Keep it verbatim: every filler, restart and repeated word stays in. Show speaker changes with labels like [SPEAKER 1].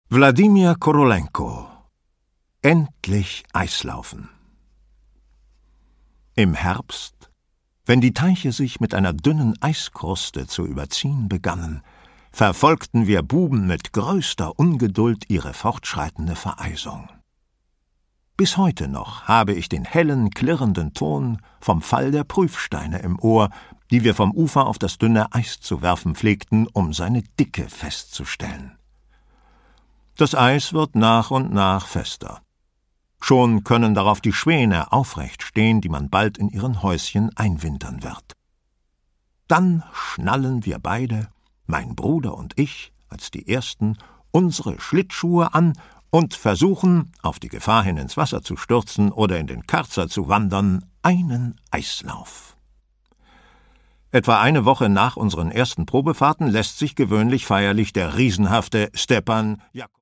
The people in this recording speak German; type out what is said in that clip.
[SPEAKER 1] Wladimir Korolenko. Endlich Eislaufen. Im Herbst, wenn die Teiche sich mit einer dünnen Eiskruste zu überziehen begannen, verfolgten wir Buben mit größter Ungeduld ihre fortschreitende Vereisung. Bis heute noch habe ich den hellen, klirrenden Ton vom Fall der Prüfsteine im Ohr, die wir vom Ufer auf das dünne Eis zu werfen pflegten, um seine Dicke festzustellen. Das Eis wird nach und nach fester. Schon können darauf die Schwäne aufrecht stehen, die man bald in ihren Häuschen einwintern wird. Dann schnallen wir beide, mein Bruder und ich, als die Ersten, unsere Schlittschuhe an und versuchen, auf die Gefahr hin ins Wasser zu stürzen oder in den Karzer zu wandern, einen Eislauf. Etwa eine Woche nach unseren ersten Probefahrten lässt sich gewöhnlich feierlich der riesenhafte Stepan Jakub